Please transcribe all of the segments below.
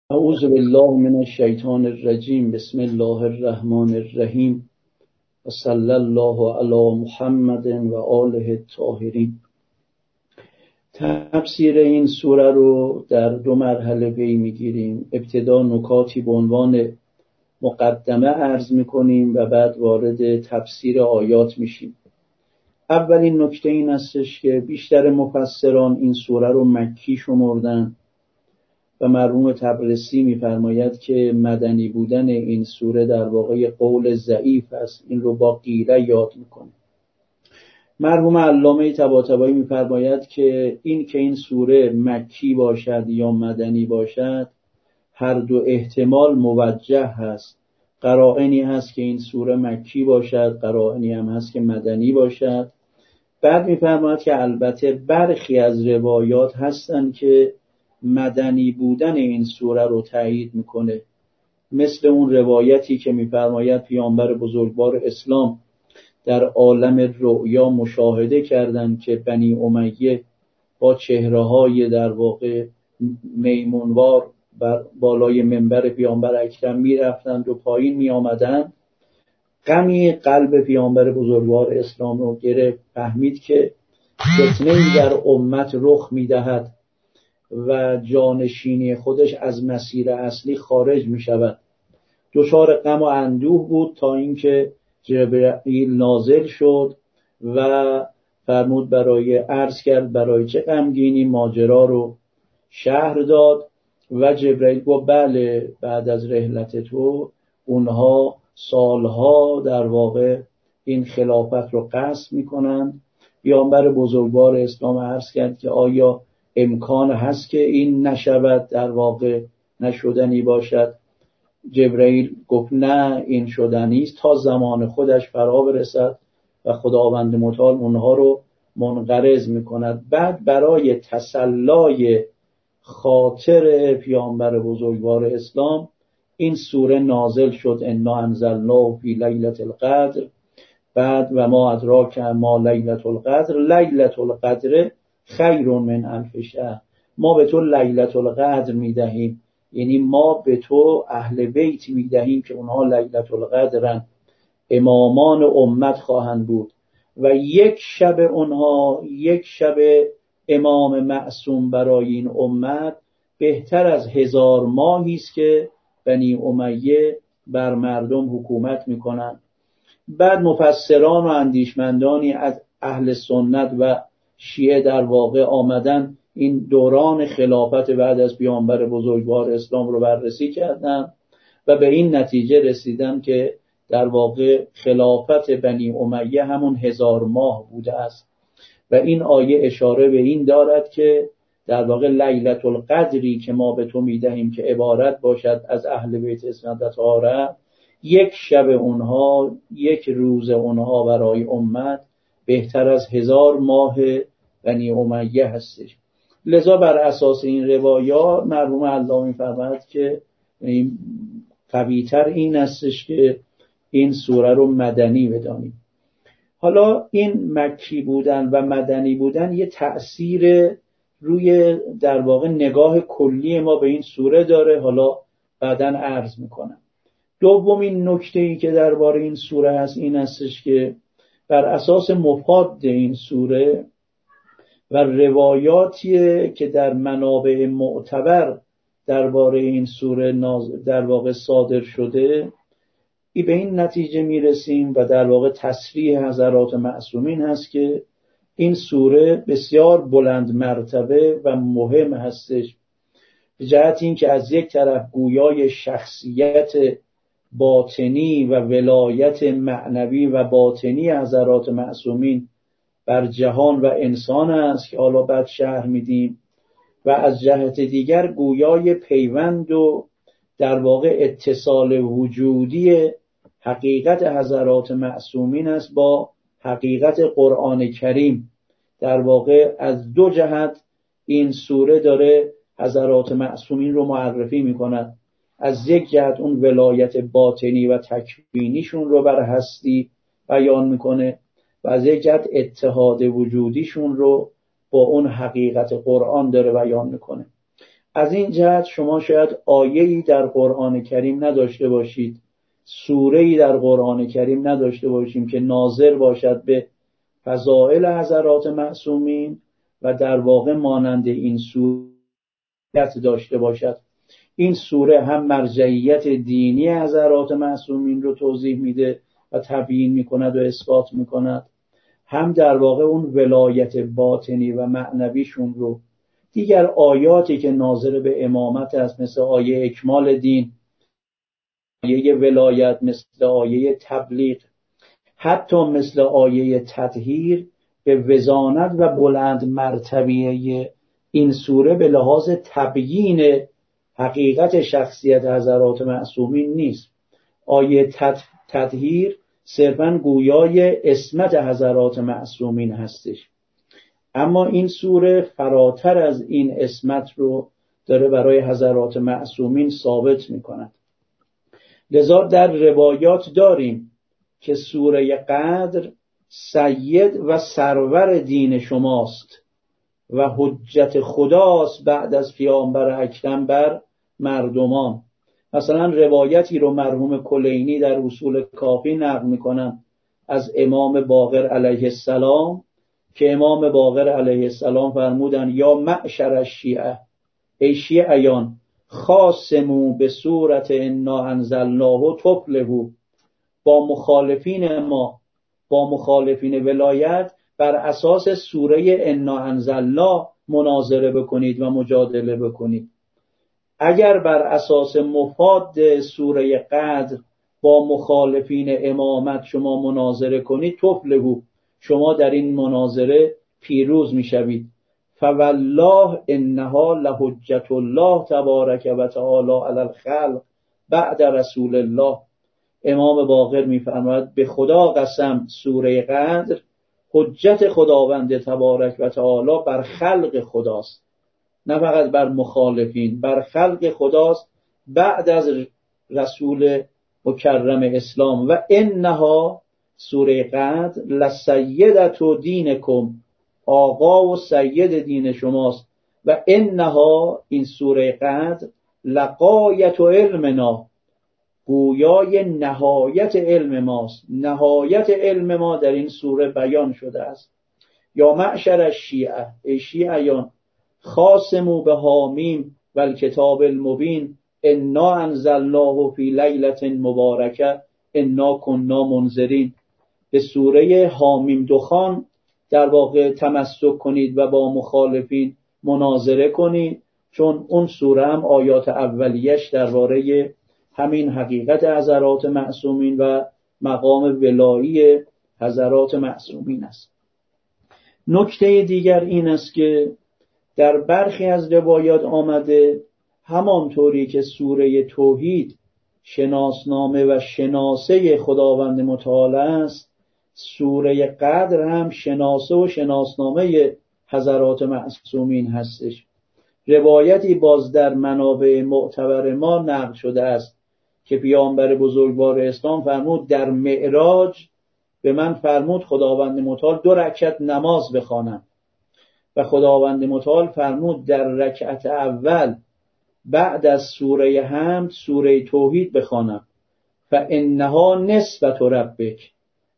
اعوذ بالله من الشیطان الرجیم. بسم الله الرحمن الرحیم و صلی الله علی محمد و آله الطاهرین. تفسیر این سوره رو در دو مرحله پی میگیریم. ابتدا نکاتی به عنوان مقدمه عرض میکنیم و بعد وارد تفسیر آیات میشیم. اولین نکته این استش که بیشتر مفسران این سوره رو مکی شمردن و مرحوم طبرسی می‌فرماید که مدنی بودن این سوره در واقع قول ضعیف است. این رو با قیله یاد میکنه. مرحوم علامه طباطبایی می‌فرماید که این سوره مکی باشد یا مدنی باشد، هر دو احتمال موجه هست. قرائنی هست که این سوره مکی باشد، قرائنی هم هست که مدنی باشد. بعد می‌فرماید که البته برخی از روایات هستن که مدنی بودن این سوره رو تایید میکنه، مثل اون روایتی که میفرماید پیامبر بزرگوار اسلام در عالم رؤیا مشاهده کردند که بنی امیه با چهره‌های در واقع میمونوار بر بالای منبر پیامبر اکرم میرفتند و پایین میآمدند. غمی قلب پیامبر بزرگوار اسلام رو گرفت، فهمید که فتنه‌ای در امت رخ میدهد و جانشینی خودش از مسیر اصلی خارج می شود. دچار غم و اندوه بود تا اینکه جبرئیل نازل شد و فرمود عرض کرد برای چه غمگینی، ماجرا رو شرح داد و جبرئیل گفت بله، بعد از رحلت تو اونها سالها در واقع این خلافت رو غصب میکنن. پیامبر بزرگوار اسلام عرض کرد که آیا امکان هست که این نشود، در واقع نشدنی باشد؟ جبرئیل گفت نه، این شدنی است تا زمان خودش فرا برسد و خداوند متعال اونها رو منقرض میکند. بعد برای تسلای خاطر پیامبر بزرگوار اسلام این سوره نازل شد، انا انزلناه فی لیلة القدر. بعد و ما ادراک ما لیلة القدر، لیلة القدر خیر من الف شهر. ما به تو لیلة القدر میدهیم، یعنی ما به تو اهل بیت میدهیم که اونها لیلة القدرن، امامان امت خواهند بود و یک شب امام معصوم برای این امت بهتر از 1000 ماهی است که بنی امیه بر مردم حکومت میکنند. بعد مفسران و اندیشمندانی از اهل سنت و شیعه در واقع آمدن این دوران خلافت بعد از پیامبر بزرگوار اسلام رو بررسی کردن و به این نتیجه رسیدن که در واقع خلافت بنی امیه همون 1000 ماه بوده است و این آیه اشاره به این دارد که در واقع لیلة القدری که ما به تو میدهیم که عبارت باشد از اهل بیت اسمت و طهارت، یک شب اونها، یک روز اونها برای امت بهتر از 1000 ماه بنی امیه هستش. لذا بر اساس این روایات مرحوم علامه می‌فرماید که قوی‌تر این هستش که این سوره رو مدنی بدانیم. حالا این مکی بودن و مدنی بودن یه تأثیر روی در واقع نگاه کلی ما به این سوره داره، حالا بعداً عرض میکنم. دومین نکته‌ای که درباره این سوره هست این هستش که بر اساس مفاد این سوره و روایاتی که در منابع معتبر درباره این سوره در واقع صادر شده، به این نتیجه میرسیم و در واقع تصریح حضرات معصومین هست که این سوره بسیار بلند مرتبه و مهم هستش، به جهت این که از یک طرف گویای شخصیت باطنی و ولایت معنوی و باطنی حضرات معصومین بر جهان و انسان است که حالا بعد شرح میدیم، و از جهت دیگر گویای پیوند و در واقع اتصال وجودی حقیقت حضرات معصومین است با حقیقت قرآن کریم. در واقع از دو جهت این سوره داره حضرات معصومین رو معرفی میکند. از یک جهت اون ولایت باطنی و تکوینیشون رو بر هستی بیان میکنه و از یک جهت اتحاد وجودیشون رو با اون حقیقت قرآن داره بیان میکنه. از این جهت شما شاید آیه‌ای در قرآن کریم نداشته باشید، سوره‌ای در قرآن کریم نداشته باشیم که ناظر باشد به فضائل حضرات معصومین و در واقع مانند این سوره داشته باشد. این سوره هم مرجعیت دینی حضرات معصومین رو توضیح میده و تبیین میکند و اثبات میکند، هم در واقع اون ولایت باطنی و معنویشون رو. دیگر آیاتی که ناظر به امامت است، مثل آیه اکمال دین، آیه ولایت، مثل آیه تبلیغ، حتی مثل آیه تطهیر، به وزانت و بلند مرتبیه این سوره به لحاظ تبیین حقیقت شخصیت حضرات معصومین نیست. آیه تطهیر صرفاً گویای عصمت حضرات معصومین هستش، اما این سوره فراتر از این عصمت رو داره برای حضرات معصومین ثابت میکند. لذا در روایات داریم که سوره قدر سید و سرور دین شماست و حجت خداست بعد از پیامبر اکرم بر مردمان. مثلا روایتی رو مرحوم کلینی در اصول کافی نقل میکنن از امام باقر علیه السلام که امام باقر علیه السلام فرمودن یا معشر الشیعه، ای شیعیان، خاصمو به صورت انا انزلناه تفلحوا، با مخالفین ما، با مخالفین ولایت بر اساس سوره انا انزلناه مناظره بکنید و مجادله بکنید. اگر بر اساس مفاد سوره قدر با مخالفین امامت شما مناظره کنید، تفلحوا، شما در این مناظره پیروز میشوید. فوالله انها لحجت الله تبارک و تعالی علی الخلق بعد رسول الله. امام باقر میفرماید به خدا قسم سوره قدر حجت خداوند تبارک و تعالی بر خلق خداست، نه فقط بر مخالفین، بر خلق خداست بعد از رسول مکرم اسلام. و انها، سوره قدر، لسیدت دینکم، آقا و سید دین شماست. و انها، این سوره قدر، لغایت علمنا، گویای نهایت علم ماست. نهایت علم ما در این سوره بیان شده است. یا معشر الشیعه، ای شیعیان، خاصمو به حامیم و الکتاب المبین انا انزلناه فی لیلة مبارکه انا کنا منذرین. به سوره حامیم دخان در واقع تمسک کنید و با مخالفین مناظره کنید، چون اون سوره هم آیات اولیش درباره همین حقیقت حضرات معصومین و مقام ولایی حضرات معصومین است. نکته دیگر این است که در برخی از روایات آمده همانطوری که سوره توحید شناسنامه و شناسه خداوند متعال است، سوره قدر هم شناسه و شناسنامه حضرات معصومین هستش. روایتی باز در منابع معتبر ما نقل شده است که پیامبر بزرگوار اسلام فرمود در معراج به من فرمود خداوند متعال 2 رکعت نماز بخوانم و خداوند متعال فرمود در رکعت اول بعد از سوره حمد سوره توحید بخوانم، فانها نسبت ربک،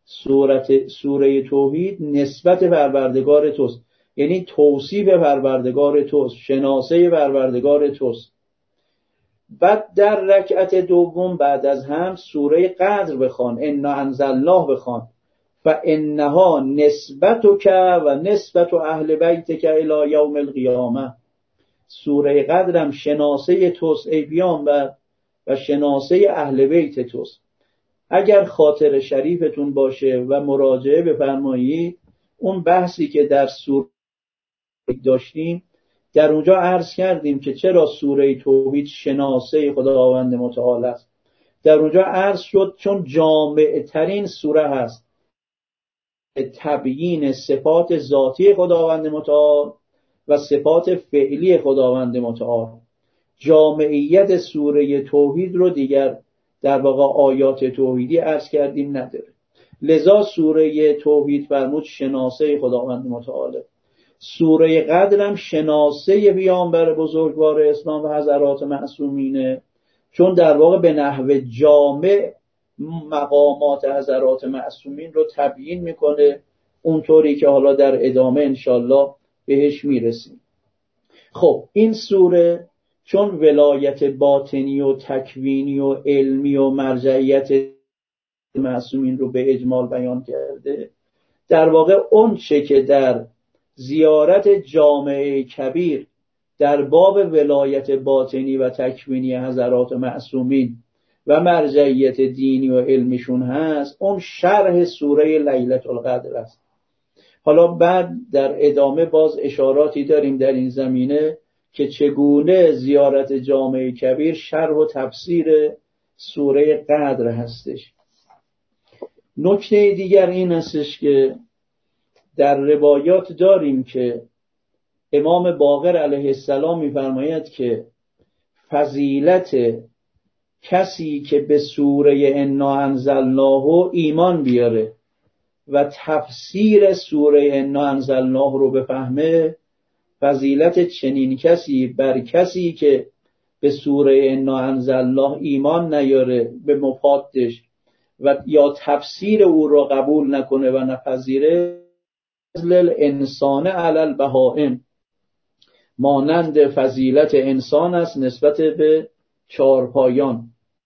سوره توحید نسبت پروردگار توست، یعنی توصیف پروردگار توست، شناسه پروردگار توست. بعد در رکعت دوم بعد از هم سوره قدر بخوان، انا انزلناه بخوان، فانها نسبتک و نسبت اهل بیتک الی یوم القیامه. سوره قدر هم شناسه توست ای پیامبر و شناسه اهل بیت توست. اگر خاطر شریفتون باشه و مراجعه بفرمایید اون بحثی که در سوره داشتیم، در اونجا عرض کردیم که چرا سوره توحید شناسه خداوند متعال است. در اونجا عرض شد چون جامع ترین سوره هست، تبیین صفات ذاتی خداوند متعال و صفات فعلی خداوند متعال. جامعیت سوره توحید رو دیگر در واقع آیات توحیدی عرض کردیم نداره. لذا سوره توحید فرمود شناسه خداوند متعال. سوره قدر هم شناسه پیامبر بزرگوار اسلام و حضرات معصومینه، چون در واقع به نحو جامع مقامات حضرات معصومین رو تبیین میکنه، اونطوری که حالا در ادامه انشالله بهش میرسیم. خب این سوره چون ولایت باطنی و تکوینی و علمی و مرجعیت معصومین رو به اجمال بیان کرده، در واقع اون چه که در زیارت جامعه کبیر در باب ولایت باطنی و تکوینی حضرات معصومین و مرجعیت دینی و علمیشون هست، اون شرح سوره لیلة القدر است. حالا بعد در ادامه باز اشاراتی داریم در این زمینه که چگونه زیارت جامعه کبیر شرح و تفسیر سوره قدر هستش. نکته دیگر این هستش که در روایات داریم که امام باقر علیه السلام می‌فرماید که فضیلت کسی که به سوره انا انزلناه ایمان بیاره و تفسیر سوره انا انزلناه رو بفهمه، فضیلت چنین کسی بر کسی که به سوره انا انزلناه ایمان نیاره به مفادش و یا تفسیر او را قبول نکنه و نپذیره، فضل الانسان علی البهائم، مانند فضیلت انسان است نسبت به چارپایان.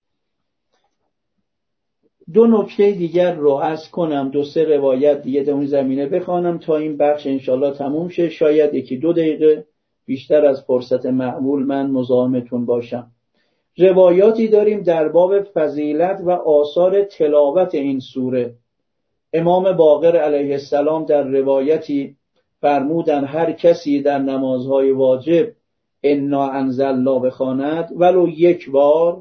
دو نکته دیگر رو عرض کنم، دو سه روایت دیگه در اون زمینه بخوانم تا این بخش انشالله تموم شه. شاید یکی دو دقیقه بیشتر از فرصت معمول من مزاحمتون باشم. روایاتی داریم در باب فضیلت و آثار تلاوت این سوره. امام باقر علیه السلام در روایتی فرمودن هر کسی در نمازهای واجب انا انزلنا بخواند ولو یک بار،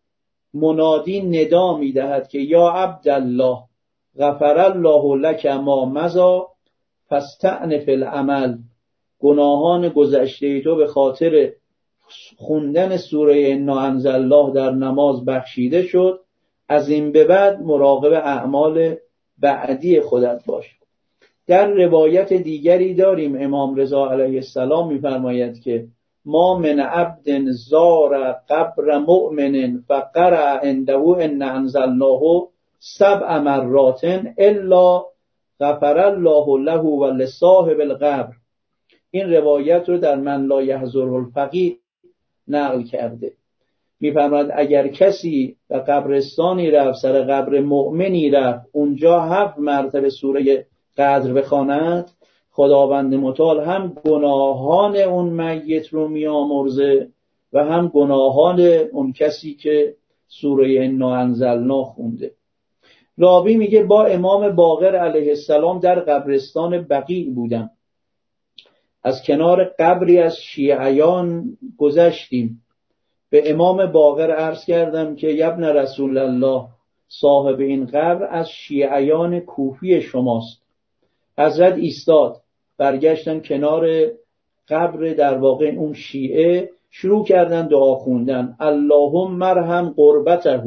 منادی ندا می‌دهد که یا عبدالله غفر الله لک ما مضی فاستأنف العمل، گناهان گذشته تو به خاطر خوندن سوره انا انزلنا در نماز بخشیده شد، از این به بعد مراقب اعمال بعدی خودت باش. در روایت دیگری داریم امام رضا علیه السلام می‌فرماید که ما من عبد زار قبر مؤمن فقرأ عنده ان انزلناه 7 مرات الا غفر الله له ولصاحب القبر. این روایت رو در من لا یحضره الفقیه نقل کرده. میفرماید اگر کسی به قبرستانی رفت، سر قبر مؤمنی رفت، اونجا 7 مرتبه سوره قدر بخواند، خداوند متعال هم گناهان اون میت رو میامرزه و هم گناهان اون کسی که سوره انا انزلنا خونده. راوی میگه با امام باقر علیه السلام در قبرستان بقیع بودم، از کنار قبری از شیعیان گذشتیم. به امام باقر عرض کردم که یبن رسول الله، صاحب این قبر از شیعیان کوفی شماست. حضرت ایستاد، برگشتن کنار قبر در واقع اون شیعه، شروع کردن دعا خوندن اللهم ارحم قربته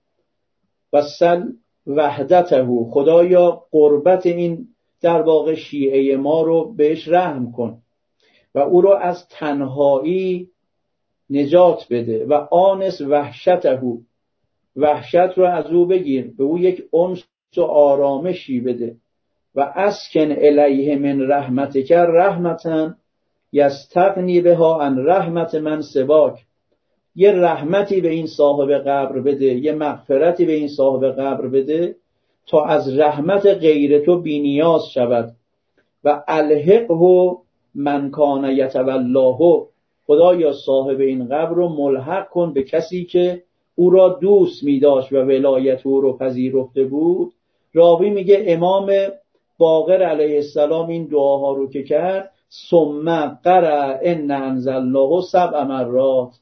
و سل وحدته، خدایا قربت این در واقع شیعه ما رو بهش رحم کن و او رو از تنهایی نجات بده و آنس وحشته، وحشت رو از او بگیر، به او یک انس و آرامشی بده و اسکن الیه من رحمتک رحمتا یستغنی بها عن رحمت من سواک، یه رحمتی به این صاحب قبر بده، یه مغفرتی به این صاحب قبر بده تا از رحمت غیر تو بی نیاز شود و الحقه من کان یتولاه، خدایا صاحب این قبر رو ملحق کن به کسی که او را دوست می داشت و ولایت او رو پذیرفته بود. راوی میگه امام باقر علیه السلام این دعاها رو که کرد، ثم قرأ ان انزلناه 7 مرات،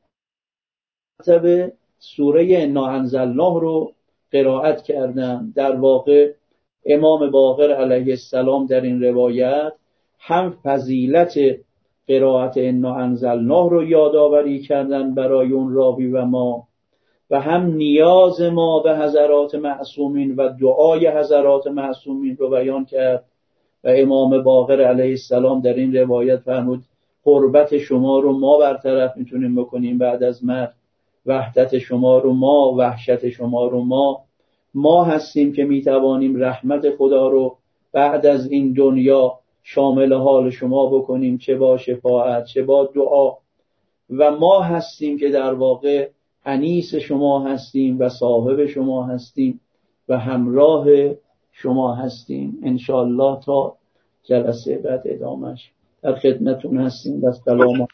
سوره انا انزلناه رو قرائت کردن. در واقع امام باقر علیه السلام در این روایت هم فضیلت قرائت انا انزلناه رو یادآوری کردن برای اون راوی و ما، و هم نیاز ما به حضرات معصومین و دعای حضرات معصومین رو بیان کرد و امام باقر علیه السلام در این روایت فرمود قربت شما رو ما برطرف میتونیم بکنیم بعد از مرگ، وحدت شما رو ما، وحشت شما رو ما هستیم که میتوانیم رحمت خدا رو بعد از این دنیا شامل حال شما بکنیم، چه با شفاعت چه با دعا، و ما هستیم که در واقع انیس شما هستیم و صاحب شما هستیم و همراه شما هستیم. انشاءالله تا جلسه بعد ادامهش در خدمتون هستیم. و سلام.